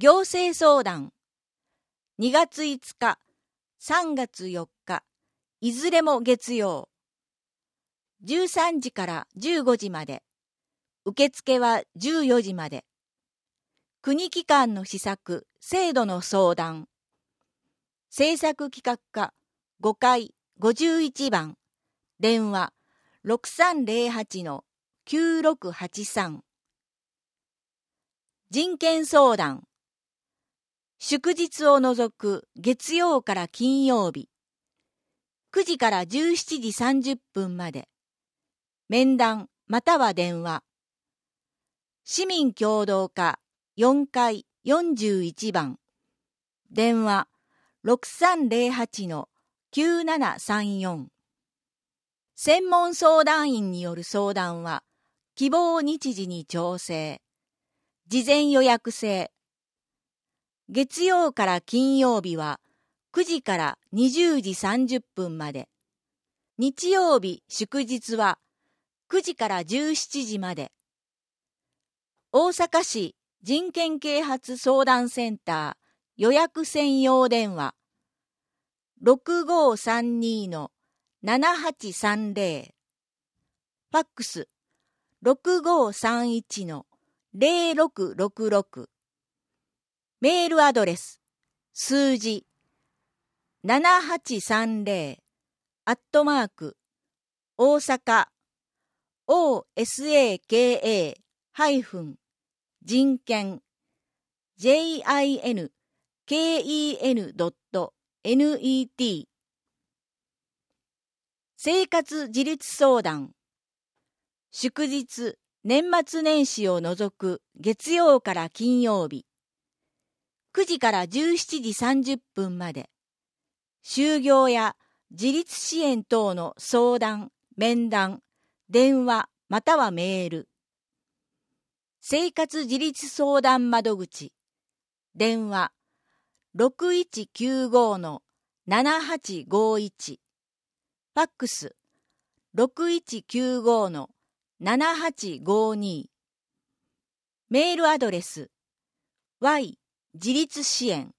行政相談2月5日、3月4日、いずれも月曜。13時から15時まで。受付は14時まで。国機関の施策、制度の相談。政策企画課5階51番。電話6308-9683。人権相談。祝日を除く月曜から金曜日。9時から17時30分まで。面談または電話。市民協働課4階41番。電話6308-9734。専門相談員による相談は、希望日時に調整。事前予約制。月曜から金曜日は9時から20時30分まで。日曜日祝日は9時から17時まで。大阪市人権啓発相談センター予約専用電話6532-7830。ファックス6531-0666。メールアドレス数字7830大阪 osaka-人権 jinken.net。 生活自立相談。祝日、年末年始を除く月曜から金曜日。9時から17時30分まで。就業や自立支援等の相談、面談、電話またはメール。生活自立相談窓口。電話6195-7851。ファックス6195-7852。メールアドレス y 自立支援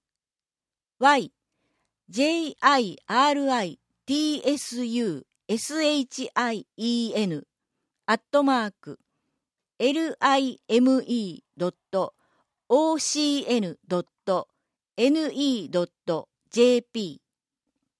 yjritsusien@lime.ocn.ne.jp